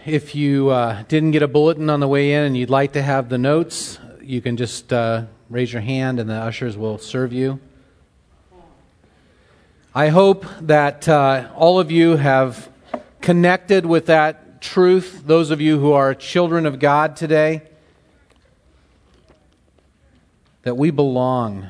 If you didn't get a bulletin on the way in and you'd like to have the notes, you can just raise your hand and the ushers will serve you. I hope that all of you have connected with that truth, those of you who are children of God today, that we belong.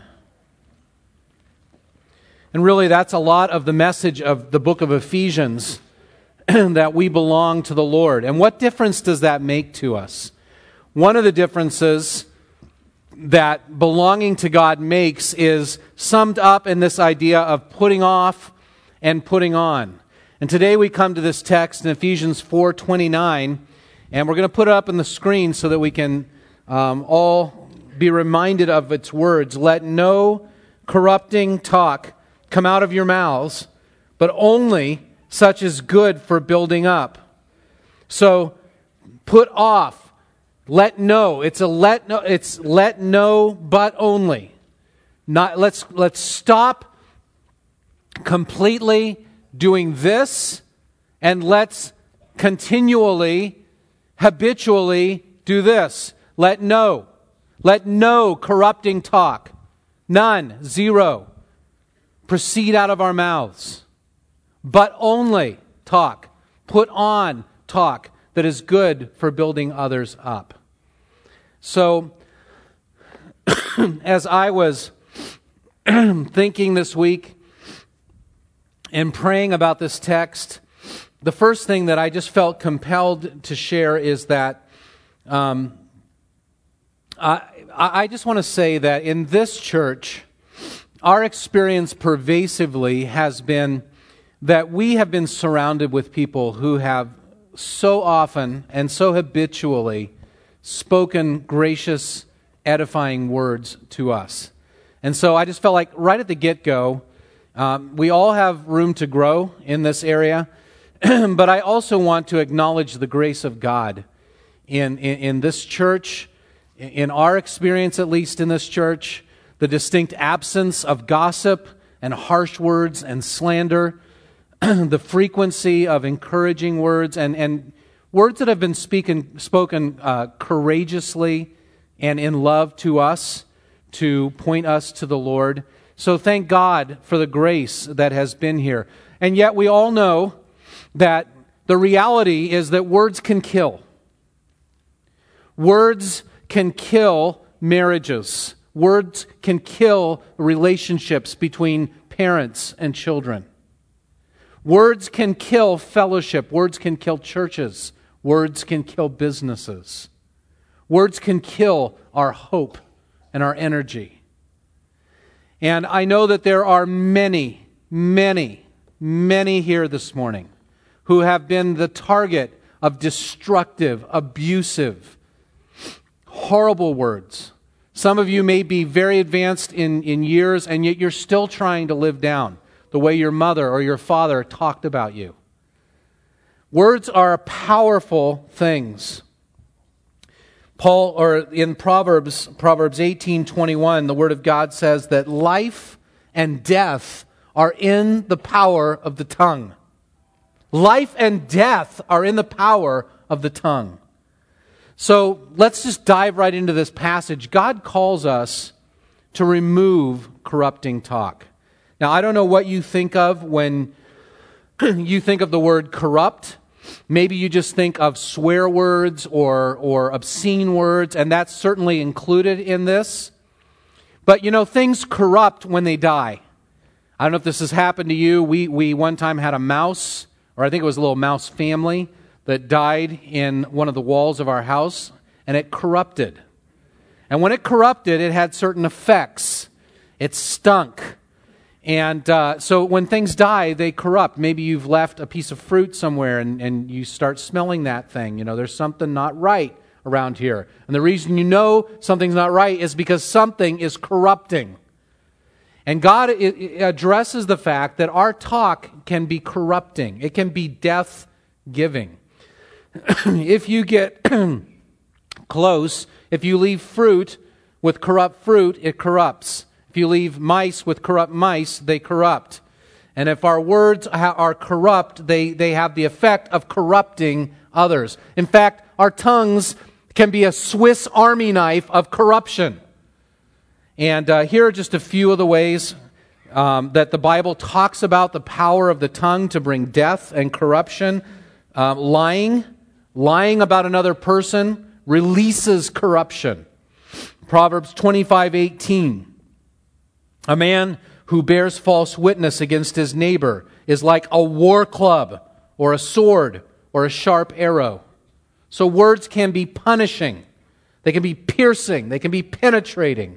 And really, that's a lot of the message of the book of Ephesians, that we belong to the Lord. And what difference does that make to us? One of the differences that belonging to God makes is summed up in this idea of putting off and putting on. And today we come to this text in Ephesians 4:29, and we're going to put it up on the screen so that we can all be reminded of its words. Let no corrupting talk come out of your mouths, but only such is good for building up. So put off, let no. It's let no, but only. Not let's stop completely doing this, and let's continually, habitually do this. Let no corrupting talk, none, zero, proceed out of our mouths, but only talk, put on talk that is good for building others up. So, as I was thinking this week and praying about this text, the first thing that I just felt compelled to share is that I just want to say that in this church, our experience pervasively has been that we have been surrounded with people who have so often and so habitually spoken gracious, edifying words to us. And so I just felt like right at the get-go, we all have room to grow in this area, but I also want to acknowledge the grace of God in this church, in our experience at least in this church, the distinct absence of gossip and harsh words and slander, the frequency of encouraging words and words that have been spoken courageously and in love to us to point us to the Lord. So thank God for the grace that has been here. And yet we all know that the reality is that words can kill. Words can kill marriages. Words can kill relationships between parents and children. Words can kill fellowship. Words can kill churches. Words can kill businesses. Words can kill our hope and our energy. And I know that there are many, many, many here this morning who have been the target of destructive, abusive, horrible words. Some of you may be very advanced in years, and yet you're still trying to live down the way your mother or your father talked about you. Words are powerful things. In Proverbs 18:21, the Word of God says that life and death are in the power of the tongue. Life and death are in the power of the tongue. So let's just dive right into this passage. God calls us to remove corrupting talk. Now, I don't know what you think of when you think of the word corrupt. Maybe you just think of swear words or obscene words, and that's certainly included in this. But, things corrupt when they die. I don't know if this has happened to you. We one time had a mouse, or I think it was a little mouse family, that died in one of the walls of our house, and it corrupted. And when it corrupted, it had certain effects. It stunk. And so when things die, they corrupt. Maybe you've left a piece of fruit somewhere and you start smelling that thing. There's something not right around here. And the reason you know something's not right is because something is corrupting. And God addresses the fact that our talk can be corrupting. It can be death-giving. If you get close, if you leave fruit with corrupt fruit, it corrupts. If you leave mice with corrupt mice, they corrupt. And if our words are corrupt, they have the effect of corrupting others. In fact, our tongues can be a Swiss Army knife of corruption. And here are just a few of the ways that the Bible talks about the power of the tongue to bring death and corruption. Lying about another person releases corruption. Proverbs 25:18. A man who bears false witness against his neighbor is like a war club or a sword or a sharp arrow. So words can be punishing. They can be piercing. They can be penetrating.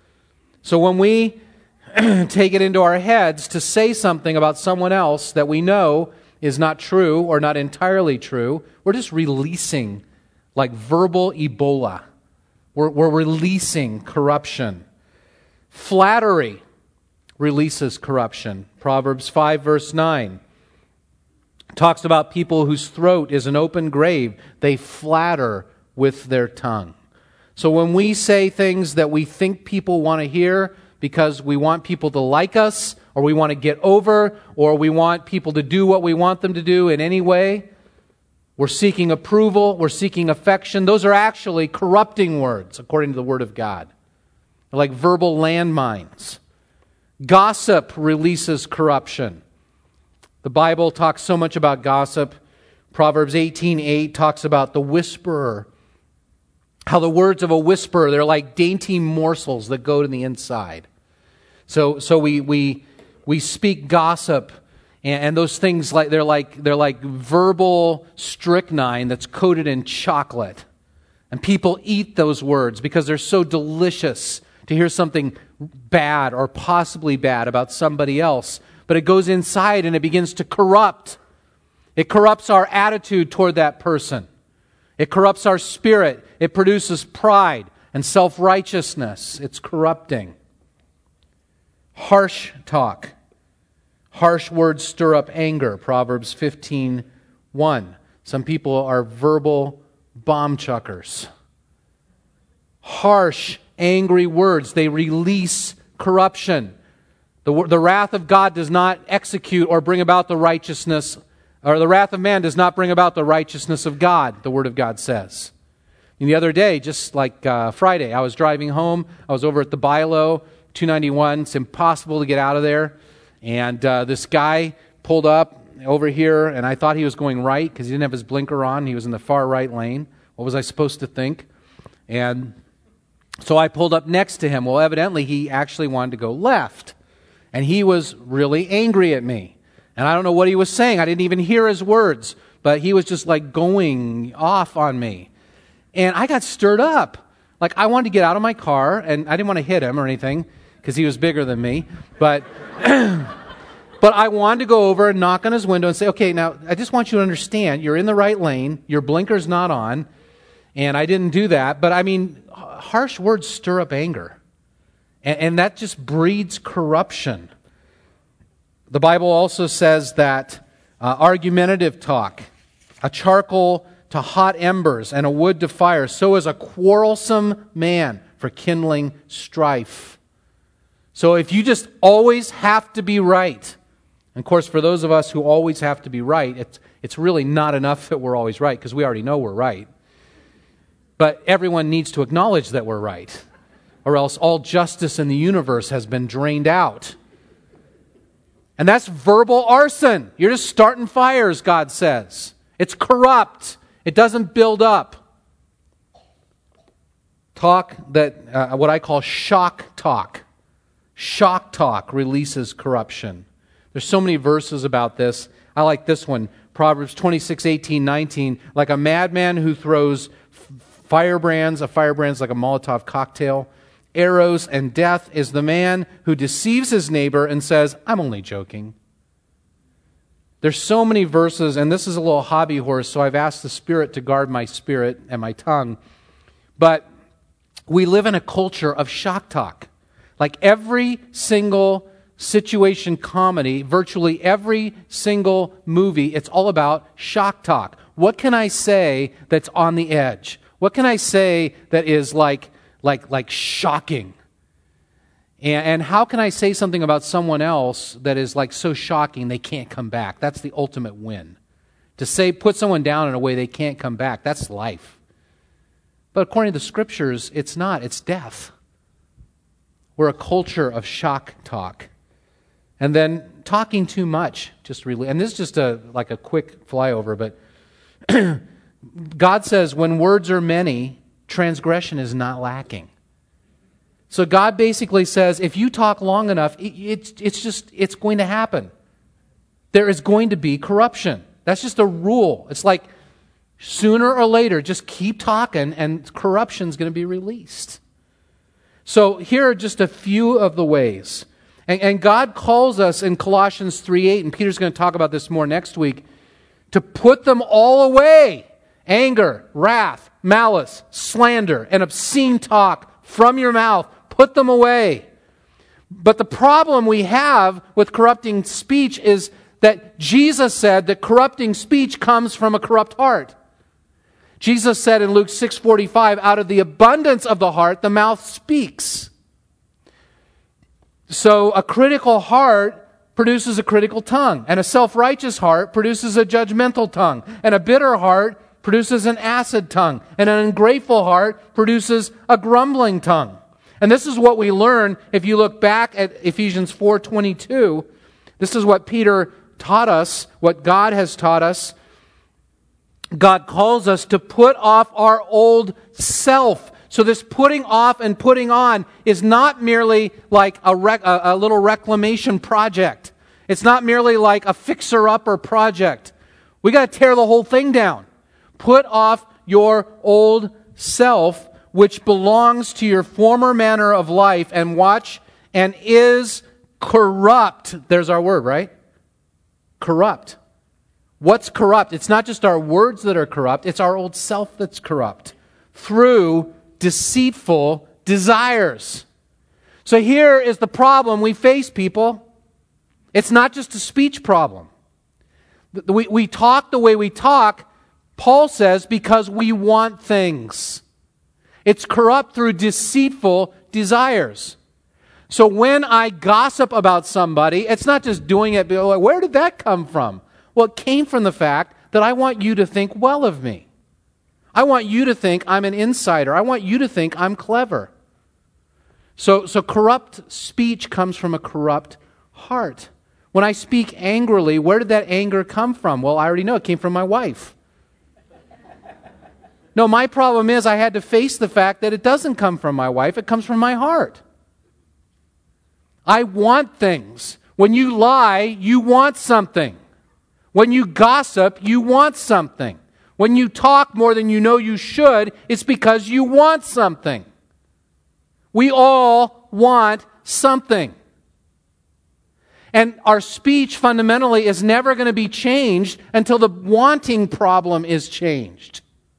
So when we take it into our heads to say something about someone else that we know is not true or not entirely true, we're just releasing like verbal Ebola. We're releasing corruption. Flattery releases corruption. Proverbs 5 verse 9 talks about people whose throat is an open grave. They flatter with their tongue. So when we say things that we think people want to hear because we want people to like us, or we want to get over, or we want people to do what we want them to do in any way, we're seeking approval, we're seeking affection. Those are actually corrupting words, according to the Word of God. They're like verbal landmines. Gossip releases corruption. The Bible talks so much about gossip. Proverbs 18:8 talks about the whisperer. How the words of a whisperer, they're like dainty morsels that go to the inside. So we speak gossip, and those things they're like verbal strychnine that's coated in chocolate. And people eat those words because they're so delicious to hear something bad or possibly bad about somebody else. But it goes inside and it begins to corrupt. It corrupts our attitude toward that person. It corrupts our spirit. It produces pride and self-righteousness. It's corrupting. Harsh talk. Harsh words stir up anger. Proverbs 15:1. Some people are verbal bomb chuckers. Harsh, angry words. They release corruption. The wrath of God does not execute or bring about the righteousness, or the wrath of man does not bring about the righteousness of God, the Word of God says. And the other day, just like Friday, I was driving home. I was over at the Bilo, 291. It's impossible to get out of there. And this guy pulled up over here, and I thought he was going right because he didn't have his blinker on. He was in the far right lane. What was I supposed to think? And so I pulled up next to him. Well, evidently, he actually wanted to go left. And he was really angry at me. And I don't know what he was saying. I didn't even hear his words. But he was just like going off on me. And I got stirred up. Like I wanted to get out of my car, and I didn't want to hit him or anything because he was bigger than me. But but I wanted to go over and knock on his window and say, okay, now I just want you to understand, you're in the right lane, your blinker's not on, and I didn't do that. But I mean, harsh words stir up anger. And that just breeds corruption. The Bible also says that argumentative talk, a charcoal to hot embers and a wood to fire, so is a quarrelsome man for kindling strife. So if you just always have to be right, and of course for those of us who always have to be right, it's really not enough that we're always right because we already know we're right. But everyone needs to acknowledge that we're right, or else all justice in the universe has been drained out. And that's verbal arson. You're just starting fires, God says. It's corrupt. It doesn't build up. Talk that, what I call shock talk. Shock talk releases corruption. There's so many verses about this. I like this one. Proverbs 26:18-19. Like a madman who throws firebrands. A firebrand's like a Molotov cocktail. Arrows and death is the man who deceives his neighbor and says, I'm only joking. There's so many verses, and this is a little hobby horse, so I've asked the Spirit to guard my spirit and my tongue. But we live in a culture of shock talk. Like every single situation comedy, virtually every single movie, it's all about shock talk. What can I say that's on the edge? What can I say that is like shocking? And how can I say something about someone else that is like so shocking they can't come back? That's the ultimate win. To say, put someone down in a way they can't come back, that's life. But according to the Scriptures, it's not. It's death. We're a culture of shock talk. And then talking too much, and this is just like a quick flyover, but God says when words are many, transgression is not lacking. So God basically says, if you talk long enough, it's going to happen. There is going to be corruption. That's just a rule. It's like sooner or later, just keep talking and corruption's going to be released. So here are just a few of the ways. And God calls us in Colossians 3:8, and Peter's going to talk about this more next week, to put them all away. Anger, wrath, malice, slander, and obscene talk from your mouth. Put them away. But the problem we have with corrupting speech is that Jesus said that corrupting speech comes from a corrupt heart. Jesus said in Luke 6:45, out of the abundance of the heart, the mouth speaks. So a critical heart produces a critical tongue, and a self-righteous heart produces a judgmental tongue, and a bitter heart produces an acid tongue, and an ungrateful heart produces a grumbling tongue. And this is what we learn if you look back at Ephesians 4:22. This is what Peter taught us, what God has taught us. God calls us to put off our old self. So this putting off and putting on is not merely like a little reclamation project. It's not merely like a fixer-upper project. We got to tear the whole thing down. Put off your old self, which belongs to your former manner of life, and is corrupt. There's our word, right? Corrupt. What's corrupt? It's not just our words that are corrupt, it's our old self that's corrupt. Through deceitful desires. So here is the problem we face, people. It's not just a speech problem. We talk the way we talk, Paul says, because we want things. It's corrupt through deceitful desires. So when I gossip about somebody, it's not just doing it, like, where did that come from? Well, it came from the fact that I want you to think well of me. I want you to think I'm an insider. I want you to think I'm clever. So corrupt speech comes from a corrupt heart. When I speak angrily, where did that anger come from? Well, I already know it came from my wife. No, my problem is I had to face the fact that it doesn't come from my wife. It comes from my heart. I want things. When you lie, you want something. When you gossip, you want something. When you talk more than you know you should, it's because you want something. We all want something. And our speech fundamentally is never going to be changed until the wanting problem is changed.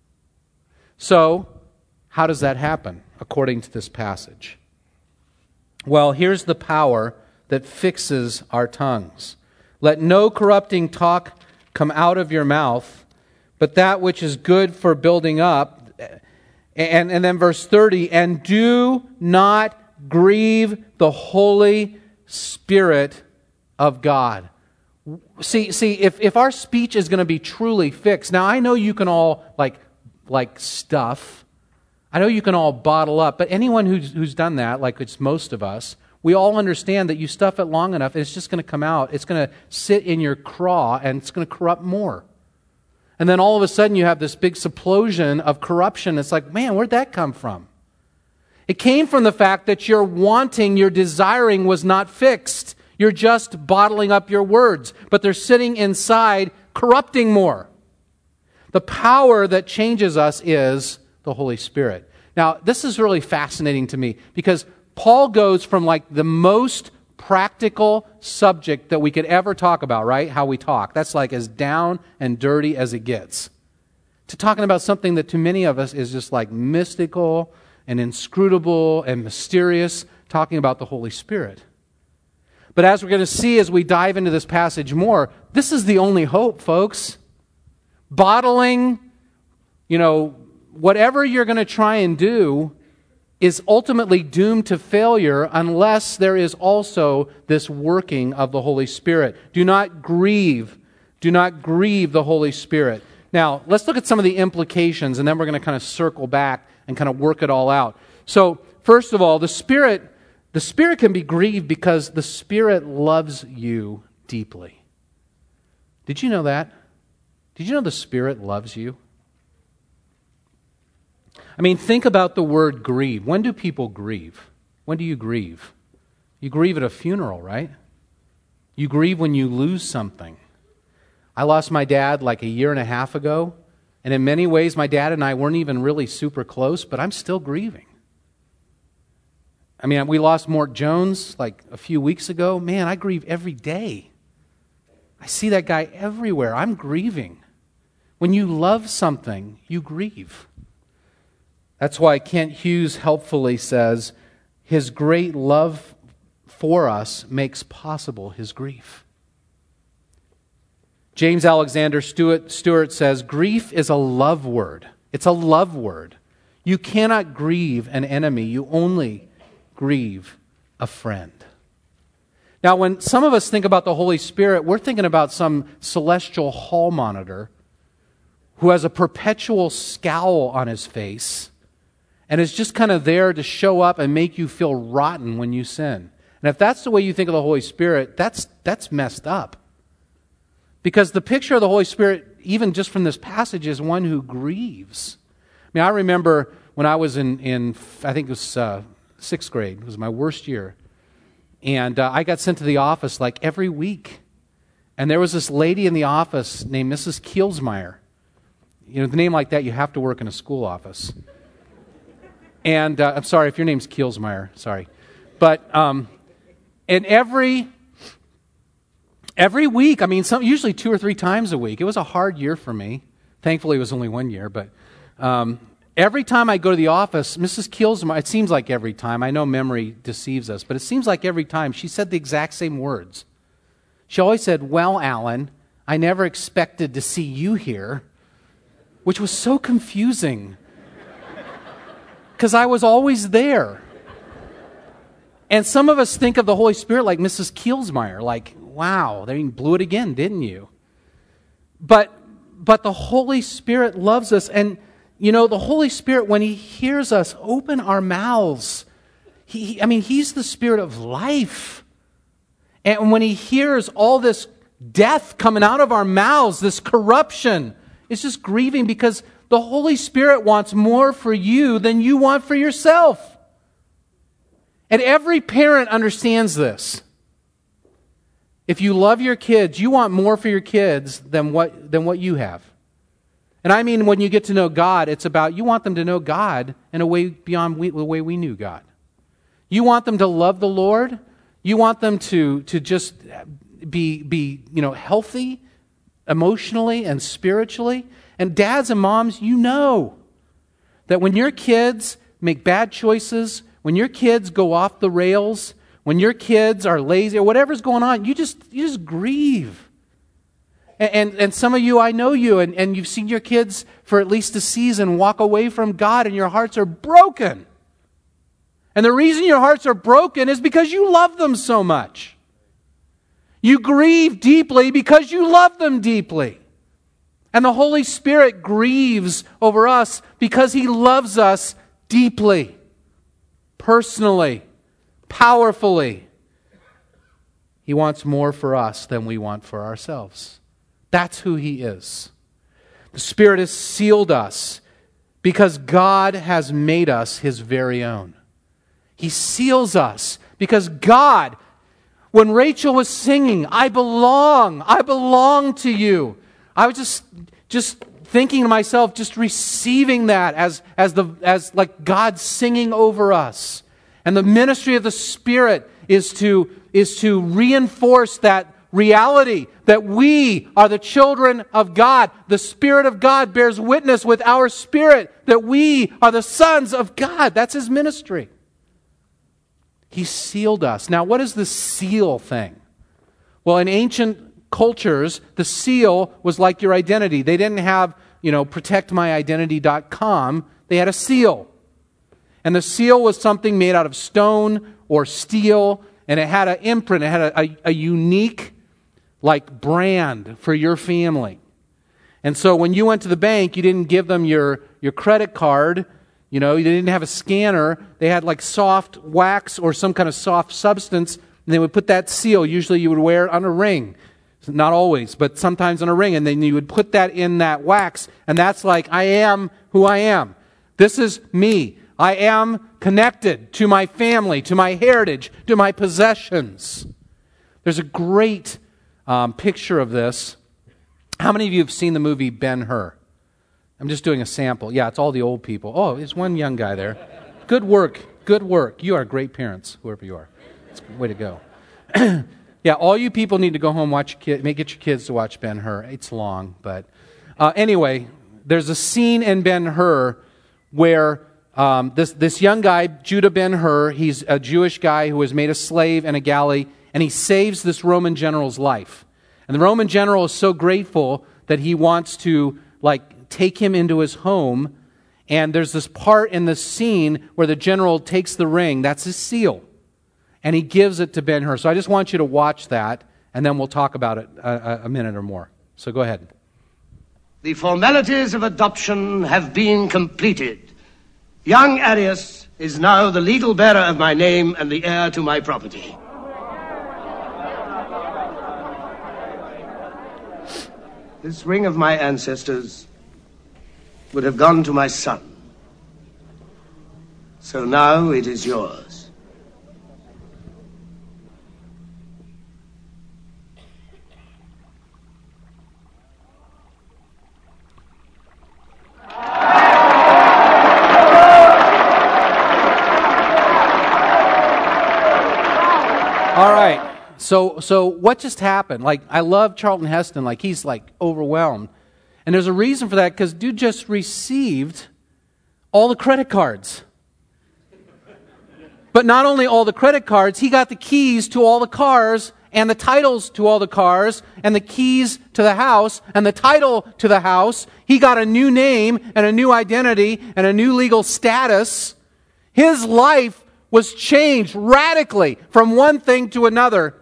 So, how does that happen according to this passage? Well, here's the power that fixes our tongues. Let no corrupting talk come out of your mouth, but that which is good for building up. And then verse 30, and do not grieve the Holy Spirit of God. See, if our speech is going to be truly fixed, now I know you can all like stuff. I know you can all bottle up, but anyone who's done that, like it's most of us, we all understand that you stuff it long enough and it's just going to come out. It's going to sit in your craw and it's going to corrupt more. And then all of a sudden you have this big explosion of corruption. It's like, man, where'd that come from? It came from the fact that your wanting, your desiring was not fixed. You're just bottling up your words, but they're sitting inside, corrupting more. The power that changes us is the Holy Spirit. Now, this is really fascinating to me because Paul goes from like the most practical subject that we could ever talk about, right? How we talk. That's like as down and dirty as it gets. To talking about something that to many of us is just like mystical and inscrutable and mysterious, talking about the Holy Spirit. But as we're going to see as we dive into this passage more, this is the only hope, folks. Bottling, whatever you're going to try and do is ultimately doomed to failure unless there is also this working of the Holy Spirit. Do not grieve. Do not grieve the Holy Spirit. Now, let's look at some of the implications, and then we're going to kind of circle back and kind of work it all out. So, first of all, the Spirit can be grieved because the Spirit loves you deeply. Did you know that? Did you know the Spirit loves you? I mean, think about the word grieve. When do people grieve? When do you grieve? You grieve at a funeral, right? You grieve when you lose something. I lost my dad like a year and a half ago, and in many ways my dad and I weren't even really super close, but I'm still grieving. I mean, we lost Mort Jones like a few weeks ago. Man, I grieve every day. I see that guy everywhere. I'm grieving. When you love something, you grieve. That's why Kent Hughes helpfully says, his great love for us makes possible his grief. James Alexander Stewart says, grief is a love word. It's a love word. You cannot grieve an enemy. You only grieve a friend. Now, when some of us think about the Holy Spirit, we're thinking about some celestial hall monitor who has a perpetual scowl on his face and is just kind of there to show up and make you feel rotten when you sin. And if that's the way you think of the Holy Spirit, that's messed up. Because the picture of the Holy Spirit, even just from this passage, is one who grieves. I mean, I remember when I was in I think it was sixth grade. It was my worst year. And I got sent to the office like every week. And there was this lady in the office named Mrs. Kielsmeyer. You know, the name like that, you have to work in a school office. And I'm sorry if your name's Kielsmeyer. Sorry. But and every week, I mean, usually 2 or 3 times a week. It was a hard year for me. Thankfully, it was only 1 year. But every time I go to the office, Mrs. Kielsmeyer, it seems like every time. I know memory deceives us, but it seems like every time she said the exact same words. She always said, "Well, Alan, I never expected to see you here," which was so confusing because I was always there. And some of us think of the Holy Spirit like Mrs. Kielsmeyer, like, wow, they blew it again, didn't you? But the Holy Spirit loves us. And, you know, the Holy Spirit, when He hears us open our mouths, He's the Spirit of life. And when He hears all this death coming out of our mouths, this corruption, it's just grieving because the Holy Spirit wants more for you than you want for yourself. And every parent understands this. If you love your kids, you want more for your kids than what you have. And I mean, when you get to know God, it's about you want them to know God in a way beyond the way we knew God. You want them to love the Lord. You want them to just be healthy emotionally and spiritually. And dads and moms, you know that when your kids make bad choices, when your kids go off the rails, when your kids are lazy or whatever's going on, you just grieve. And some of you, I know you, and you've seen your kids for at least a season walk away from God and your hearts are broken. And the reason your hearts are broken is because you love them so much. You grieve deeply because you love them deeply. And the Holy Spirit grieves over us because He loves us deeply, personally, powerfully. He wants more for us than we want for ourselves. That's who He is. The Spirit has sealed us because God has made us His very own. He seals us because God, when Rachel was singing, I belong to you. I was just thinking to myself, just receiving that as like God singing over us. And the ministry of the Spirit is to reinforce that reality that we are the children of God. The Spirit of God bears witness with our spirit that we are the sons of God. That's His ministry. He sealed us. Now, what is the seal thing? Well, in ancient cultures, the seal was like your identity. They didn't have, protectmyidentity.com. They had a seal. And the seal was something made out of stone or steel, and it had an imprint. It had a unique like brand for your family. And so when you went to the bank, you didn't give them your credit card. You didn't have a scanner. They had like soft wax or some kind of soft substance, and they would put that seal. Usually you would wear it on a ring. Not always, but sometimes on a ring. And then you would put that in that wax, and that's like, I am who I am. This is me. I am connected to my family, to my heritage, to my possessions. There's a great picture of this. How many of you have seen the movie Ben-Hur? I'm just doing a sample. Yeah, it's all the old people. Oh, there's one young guy there. Good work. Good work. You are great parents, whoever you are. It's a way to go. Yeah, all you people need to go home, get your kids to watch Ben-Hur. It's long, but anyway, there's a scene in Ben-Hur where this young guy, Judah Ben-Hur, he's a Jewish guy who was made a slave in a galley, and he saves this Roman general's life. And the Roman general is so grateful that he wants to take him into his home. And there's this part in the scene where the general takes the ring, that's his seal, and he gives it to Ben-Hur. So I just want you to watch that, and then we'll talk about it a minute or more. So go ahead. The formalities of adoption have been completed. Young Arius is now the legal bearer of my name and the heir to my property. This ring of my ancestors would have gone to my son. So now it is yours. All right. So what just happened? I love Charlton Heston. He's overwhelmed. And there's a reason for that, because dude just received all the credit cards. But not only all the credit cards, he got the keys to all the cars and the titles to all the cars and the keys to the house and the title to the house. He got a new name and a new identity and a new legal status. His life was changed radically from one thing to another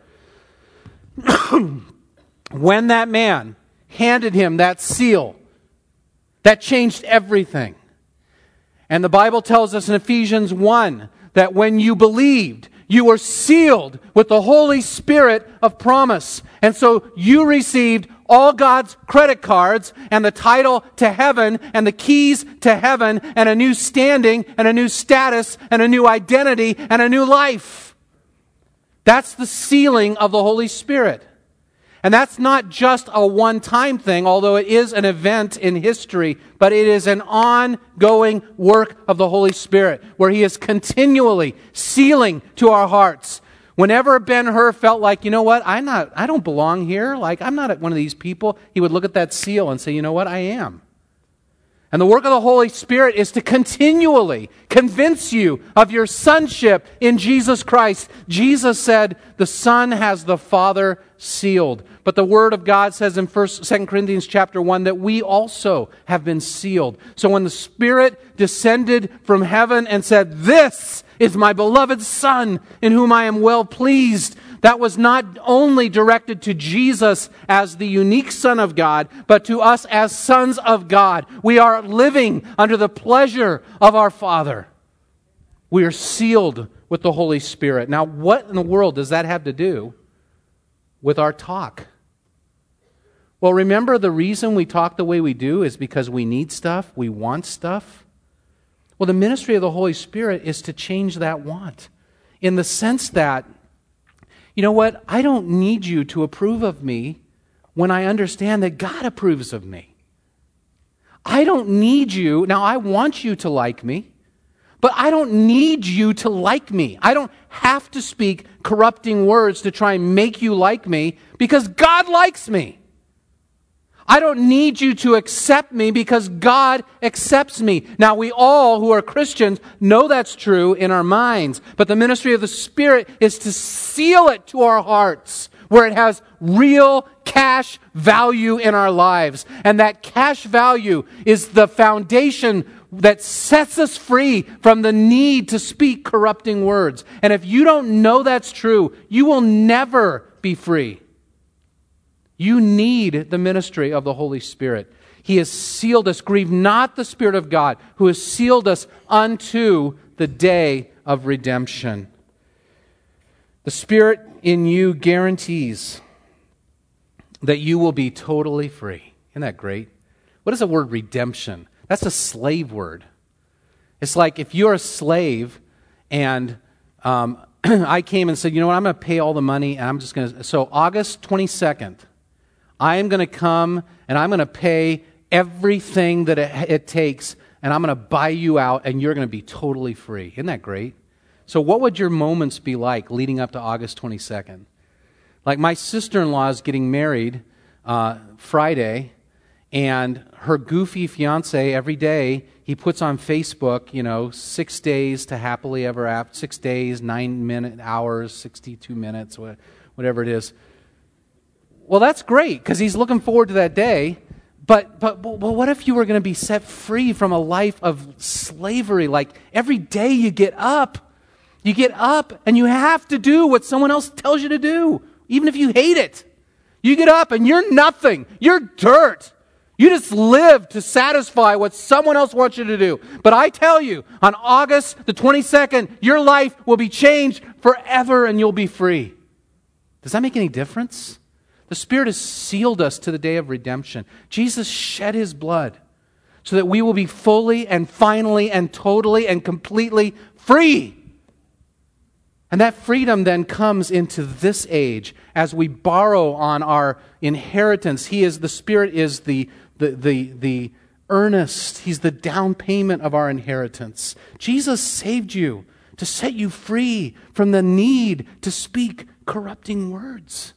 when that man handed him that seal. That changed everything. And the Bible tells us in Ephesians 1 that when you believed, you were sealed with the Holy Spirit of promise. And so you received all God's credit cards and the title to heaven and the keys to heaven and a new standing and a new status and a new identity and a new life. That's the sealing of the Holy Spirit. And that's not just a one-time thing, although it is an event in history, but it is an ongoing work of the Holy Spirit, where He is continually sealing to our hearts. Whenever Ben-Hur felt like, you know what, I don't belong here, I'm not one of these people, he would look at that seal and say, you know what, I am. And the work of the Holy Spirit is to continually convince you of your sonship in Jesus Christ. Jesus said, the Son has the Father sealed. But the Word of God says in 2 Corinthians chapter 1 that we also have been sealed. So when the Spirit descended from heaven and said, this is my beloved Son in whom I am well pleased, that was not only directed to Jesus as the unique Son of God, but to us as sons of God. We are living under the pleasure of our Father. We are sealed with the Holy Spirit. Now, what in the world does that have to do with our talk? Well, remember, the reason we talk the way we do is because we need stuff, we want stuff. Well, the ministry of the Holy Spirit is to change that want, in the sense that, you know what, I don't need you to approve of me when I understand that God approves of me. I don't need you, now I want you to like me, but I don't need you to like me. I don't have to speak corrupting words to try and make you like me, because God likes me. I don't need you to accept me because God accepts me. Now, we all who are Christians know that's true in our minds, but the ministry of the Spirit is to seal it to our hearts where it has real cash value in our lives. And that cash value is the foundation that sets us free from the need to speak corrupting words. And if you don't know that's true, you will never be free. You need the ministry of the Holy Spirit. He has sealed us. Grieve not the Spirit of God, who has sealed us unto the day of redemption. The Spirit in you guarantees that you will be totally free. Isn't that great? What is the word redemption? That's a slave word. It's like if you're a slave and I came and said, you know what, I'm going to pay all the money and I'm just going to, so August 22nd, I am going to come and I'm going to pay everything that it takes and I'm going to buy you out and you're going to be totally free. Isn't that great? So what would your moments be like leading up to August 22nd? Like my sister-in-law is getting married Friday, and her goofy fiance, every day, he puts on Facebook, 6 days to happily ever after, 6 days, 9 hours, 62 minutes, whatever it is. Well, that's great, because he's looking forward to that day. But what if you were going to be set free from a life of slavery? Like every day you get up and you have to do what someone else tells you to do, even if you hate it. You get up and you're nothing. You're dirt. You just live to satisfy what someone else wants you to do. But I tell you, on August the 22nd, your life will be changed forever and you'll be free. Does that make any difference? The Spirit has sealed us to the day of redemption. Jesus shed His blood so that we will be fully and finally and totally and completely free. And that freedom then comes into this age as we borrow on our inheritance. The Spirit is the earnest. He's the down payment of our inheritance. Jesus saved you to set you free from the need to speak corrupting words.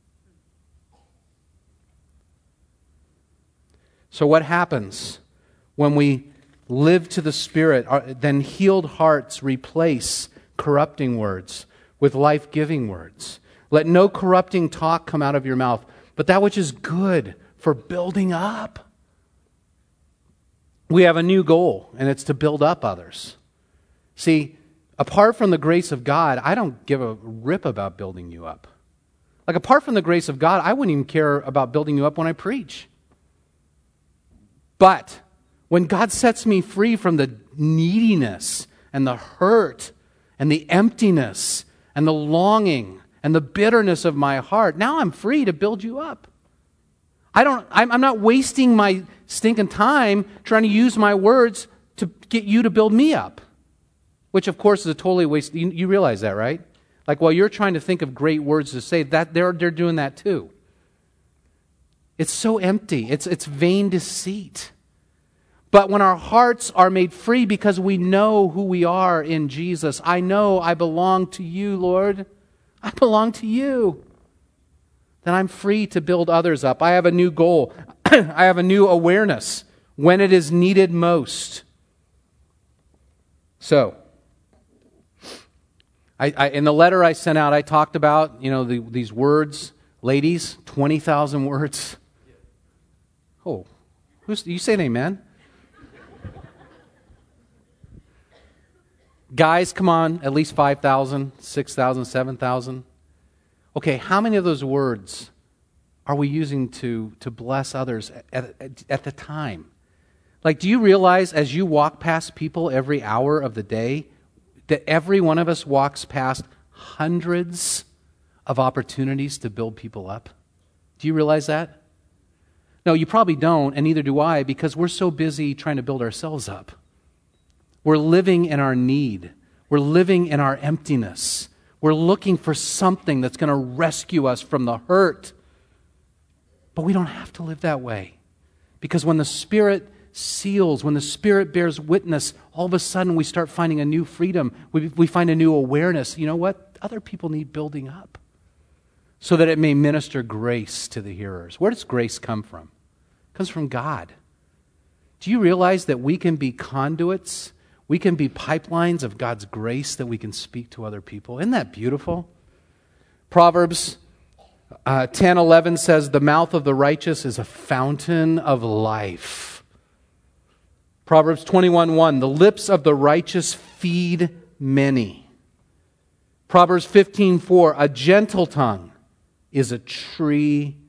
So what happens when we live to the Spirit? Then healed hearts replace corrupting words with life-giving words. Let no corrupting talk come out of your mouth, but that which is good for building up. We have a new goal, and it's to build up others. See, apart from the grace of God, I don't give a rip about building you up. Like, apart from the grace of God, I wouldn't even care about building you up when I preach. But when God sets me free from the neediness and the hurt and the emptiness and the longing and the bitterness of my heart, now I'm free to build you up. I'm not wasting my stinking time trying to use my words to get you to build me up. Which, of course, is a totally waste. You realize that, right? Like, while you're trying to think of great words to say, that they're doing that too. It's so empty. It's vain deceit. But when our hearts are made free because we know who we are in Jesus, I know I belong to you, Lord. I belong to you. Then I'm free to build others up. I have a new goal. I have a new awareness when it is needed most. So, in the letter I sent out, I talked about, these words. Ladies, 20,000 words. Oh, you say an amen? Guys, come on, at least 5,000, 6,000, 7,000. Okay, how many of those words are we using to bless others at the time? Like, do you realize as you walk past people every hour of the day, that every one of us walks past hundreds of opportunities to build people up? Do you realize that? No, you probably don't, and neither do I, because we're so busy trying to build ourselves up. We're living in our need. We're living in our emptiness. We're looking for something that's going to rescue us from the hurt. But we don't have to live that way. Because when the Spirit seals, when the Spirit bears witness, all of a sudden we start finding a new freedom. We find a new awareness. You know what? Other people need building up so that it may minister grace to the hearers. Where does grace come from? It comes from God. Do you realize that we can be conduits? We can be pipelines of God's grace that we can speak to other people. Isn't that beautiful? Proverbs 10:11 says, "The mouth of the righteous is a fountain of life." Proverbs 21:1, "The lips of the righteous feed many." Proverbs 15:4, "A gentle tongue is a tree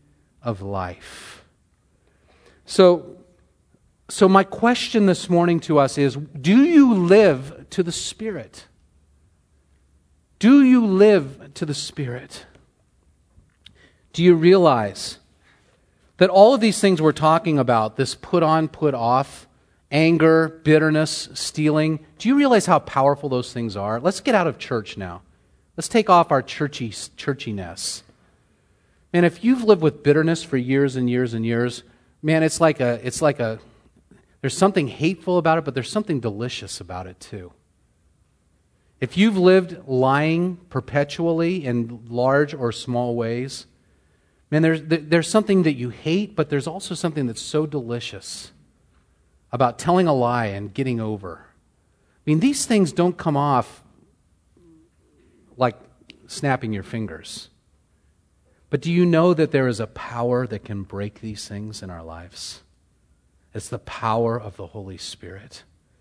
of life. So my question this morning to us is, do you live to the Spirit? Do you live to the Spirit? Do you realize that all of these things we're talking about, this put on, put off, anger, bitterness, stealing, do you realize how powerful those things are? Let's get out of church now. Let's take off our churchiness. Man, if you've lived with bitterness for years and years and years, man, it's like a there's something hateful about it, but there's something delicious about it too. If you've lived lying perpetually in large or small ways, man, there's something that you hate, but there's also something that's so delicious about telling a lie and getting over. I mean, these things don't come off like snapping your fingers. But do you know that there is a power that can break these things in our lives? It's the power of the Holy Spirit.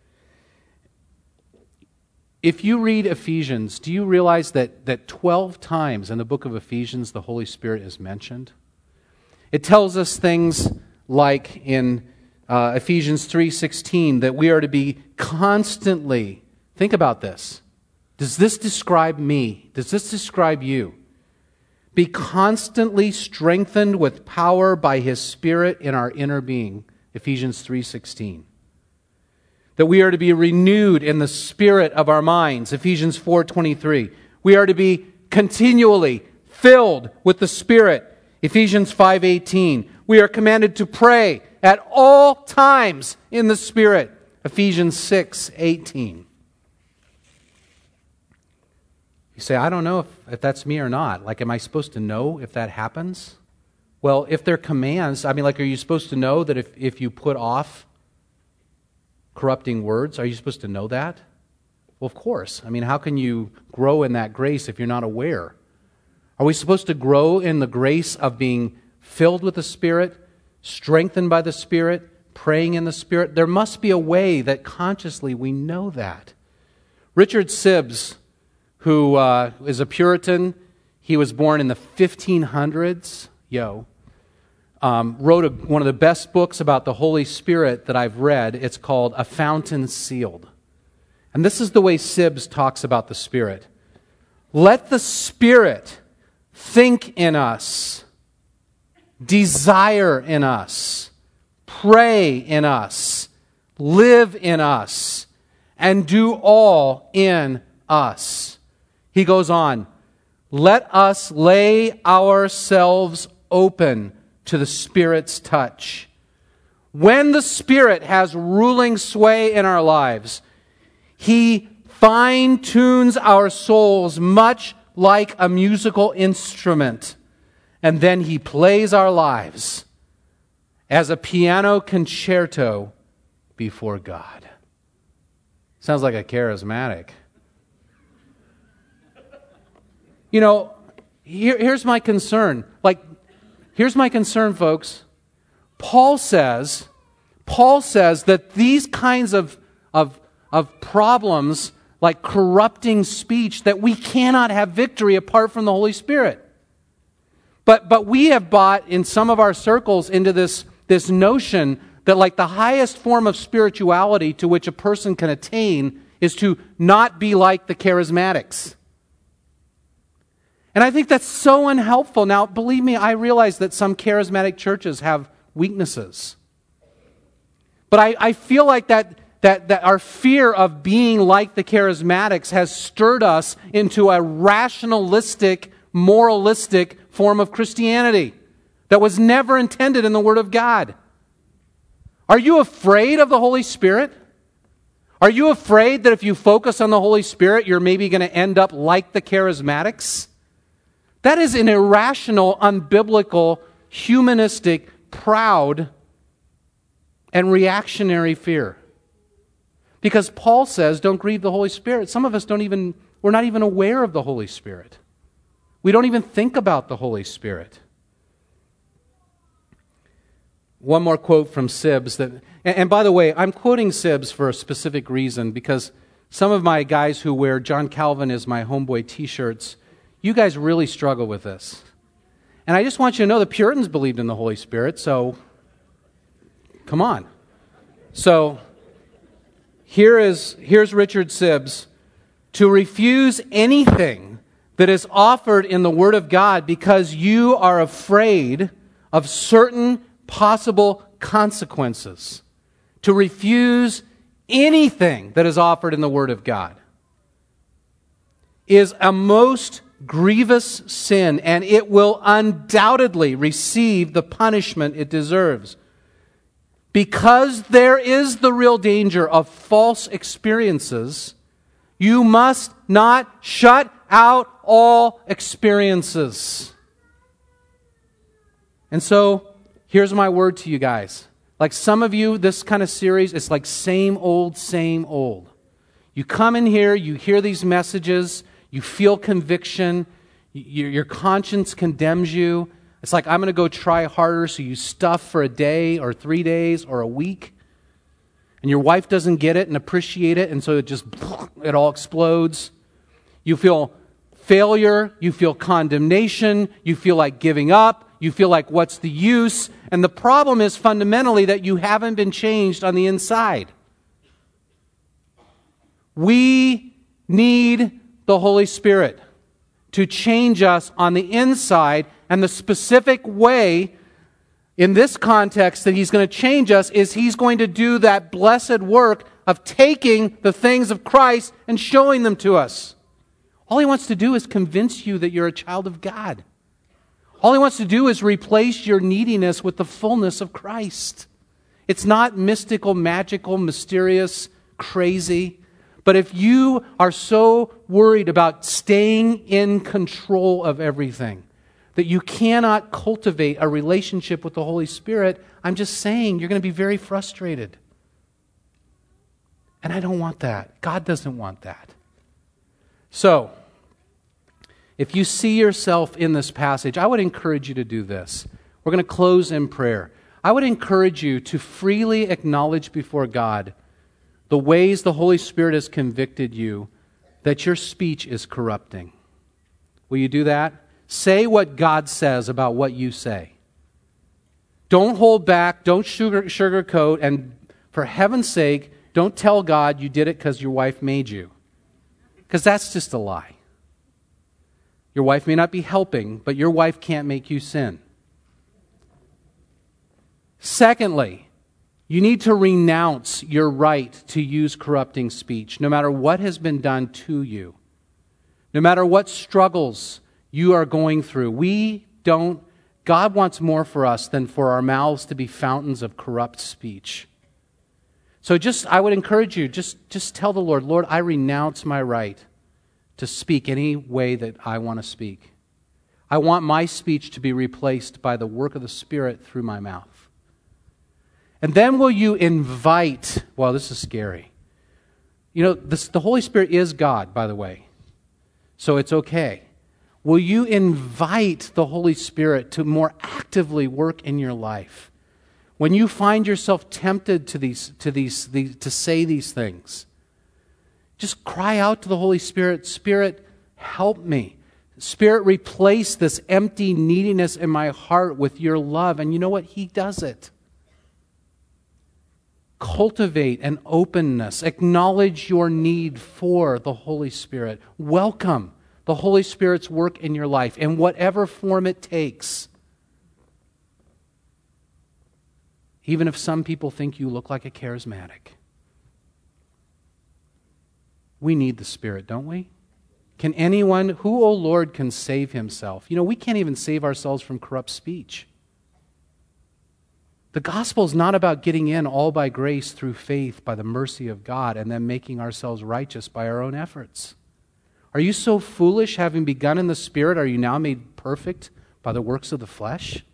If you read Ephesians, do you realize that 12 times in the book of Ephesians the Holy Spirit is mentioned? It tells us things like in Ephesians 3:16 that we are to be constantly, think about this. Does this describe me? Does this describe you? Be constantly strengthened with power by His Spirit in our inner being. Ephesians 3:16. That we are to be renewed in the spirit of our minds. Ephesians 4:23. We are to be continually filled with the Spirit. Ephesians 5:18. We are commanded to pray at all times in the Spirit. Ephesians 6:18. You say, I don't know if that's me or not. Like, am I supposed to know if that happens? Well, if they're commands, I mean, like, are you supposed to know that if you put off corrupting words, are you supposed to know that? Well, of course. I mean, how can you grow in that grace if you're not aware? Are we supposed to grow in the grace of being filled with the Spirit, strengthened by the Spirit, praying in the Spirit? There must be a way that consciously we know that. Richard Sibbes, who is a Puritan, he was born in the 1500s, wrote one of the best books about the Holy Spirit that I've read. It's called A Fountain Sealed. And this is the way Sibbes talks about the Spirit. Let the Spirit think in us, desire in us, pray in us, live in us, and do all in us. He goes on, let us lay ourselves open to the Spirit's touch. When the Spirit has ruling sway in our lives, He fine-tunes our souls much like a musical instrument, and then He plays our lives as a piano concerto before God. Sounds like a charismatic. You know, here's my concern. Here's my concern, folks. Paul says that these kinds of problems, like corrupting speech, that we cannot have victory apart from the Holy Spirit. But we have bought in some of our circles into this notion that like the highest form of spirituality to which a person can attain is to not be like the charismatics. And I think that's so unhelpful. Now, believe me, I realize that some charismatic churches have weaknesses. But I feel like that our fear of being like the charismatics has stirred us into a rationalistic, moralistic form of Christianity that was never intended in the Word of God. Are you afraid of the Holy Spirit? Are you afraid that if you focus on the Holy Spirit, you're maybe going to end up like the charismatics? That is an irrational, unbiblical, humanistic, proud, and reactionary fear. Because Paul says, don't grieve the Holy Spirit. Some of us we're not even aware of the Holy Spirit. We don't even think about the Holy Spirit. One more quote from Sibbes. And by the way, I'm quoting Sibbes for a specific reason, because some of my guys who wear John Calvin is my homeboy t-shirts, you guys really struggle with this. And I just want you to know the Puritans believed in the Holy Spirit, so come on. So here's Richard Sibbes. To refuse anything that is offered in the Word of God because you are afraid of certain possible consequences. To refuse anything that is offered in the Word of God is a most grievous sin, and it will undoubtedly receive the punishment it deserves. Because there is the real danger of false experiences, you must not shut out all experiences. And so, here's my word to you guys. Like some of you, this kind of series, it's like same old, same old. You come in here, you hear these messages, you feel conviction, your conscience condemns you. It's like, I'm going to go try harder, so you stuff for a day or 3 days or a week. And your wife doesn't get it and appreciate it, and so it all explodes. You feel failure, you feel condemnation, you feel like giving up, you feel like what's the use? And the problem is fundamentally that you haven't been changed on the inside. We need the Holy Spirit to change us on the inside, and the specific way in this context that He's going to change us is He's going to do that blessed work of taking the things of Christ and showing them to us. All He wants to do is convince you that you're a child of God. All He wants to do is replace your neediness with the fullness of Christ. It's not mystical, magical, mysterious, crazy. But if you are so worried about staying in control of everything that you cannot cultivate a relationship with the Holy Spirit, I'm just saying you're going to be very frustrated. And I don't want that. God doesn't want that. So, if you see yourself in this passage, I would encourage you to do this. We're going to close in prayer. I would encourage you to freely acknowledge before God the ways the Holy Spirit has convicted you that your speech is corrupting. Will you do that? Say what God says about what you say. Don't hold back, don't sugarcoat, and for heaven's sake, don't tell God you did it because your wife made you. Because that's just a lie. Your wife may not be helping, but your wife can't make you sin. Secondly, you need to renounce your right to use corrupting speech, no matter what has been done to you, no matter what struggles you are going through. God wants more for us than for our mouths to be fountains of corrupt speech. So I would encourage you, just tell the Lord, Lord, I renounce my right to speak any way that I want to speak. I want my speech to be replaced by the work of the Spirit through my mouth. And then will you invite, well, this is scary. You know, the Holy Spirit is God, by the way. So it's okay. Will you invite the Holy Spirit to more actively work in your life? When you find yourself tempted to say these things, just cry out to the Holy Spirit, Spirit, help me. Spirit, replace this empty neediness in my heart with your love. And you know what? He does it. Cultivate an openness. Acknowledge your need for the Holy Spirit. Welcome the Holy Spirit's work in your life in whatever form it takes. Even if some people think you look like a charismatic. We need the Spirit, don't we? Can anyone, who, O Lord, can save himself? You know, we can't even save ourselves from corrupt speech. The gospel is not about getting in all by grace through faith by the mercy of God and then making ourselves righteous by our own efforts. Are you so foolish, having begun in the Spirit, are you now made perfect by the works of the flesh?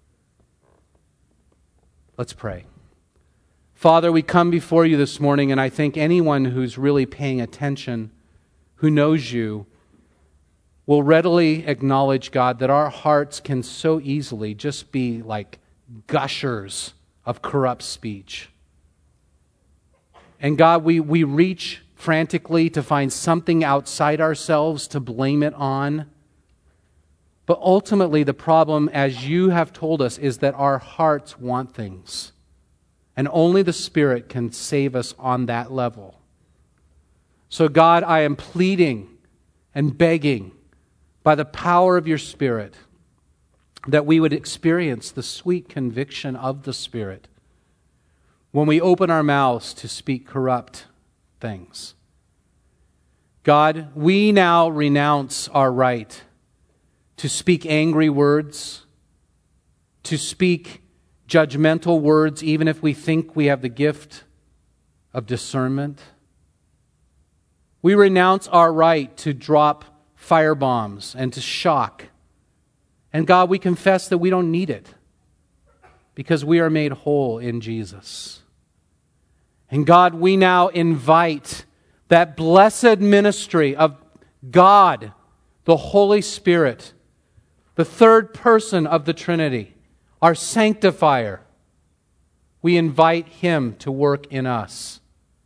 Let's pray. Father, we come before you this morning, and I think anyone who's really paying attention, who knows you, will readily acknowledge, God, that our hearts can so easily just be like gushers of corrupt speech. And God, we reach frantically to find something outside ourselves to blame it on. But ultimately, the problem, as you have told us, is that our hearts want things. And only the Spirit can save us on that level. So God, I am pleading and begging by the power of your Spirit that we would experience the sweet conviction of the Spirit when we open our mouths to speak corrupt things. God, we now renounce our right to speak angry words, to speak judgmental words, even if we think we have the gift of discernment. We renounce our right to drop firebombs and to shock. And God, we confess that we don't need it because we are made whole in Jesus. And God, we now invite that blessed ministry of God, the Holy Spirit, the third person of the Trinity, our sanctifier. We invite Him to work in us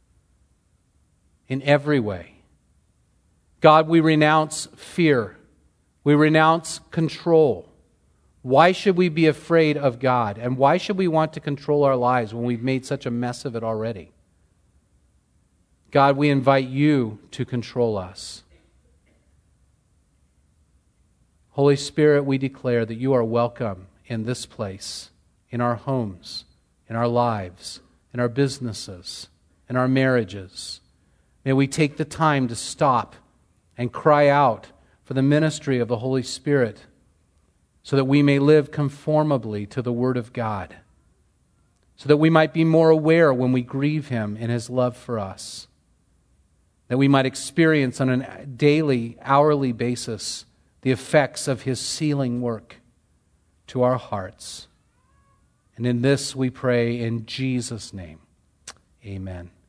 in every way. God, we renounce fear. We renounce control. Why should we be afraid of God? And why should we want to control our lives when we've made such a mess of it already? God, we invite you to control us. Holy Spirit, we declare that you are welcome in this place, in our homes, in our lives, in our businesses, in our marriages. May we take the time to stop and cry out for the ministry of the Holy Spirit so that we may live conformably to the Word of God, so that we might be more aware when we grieve Him in His love for us, that we might experience on a daily, hourly basis the effects of His sealing work to our hearts. And in this we pray in Jesus' name. Amen.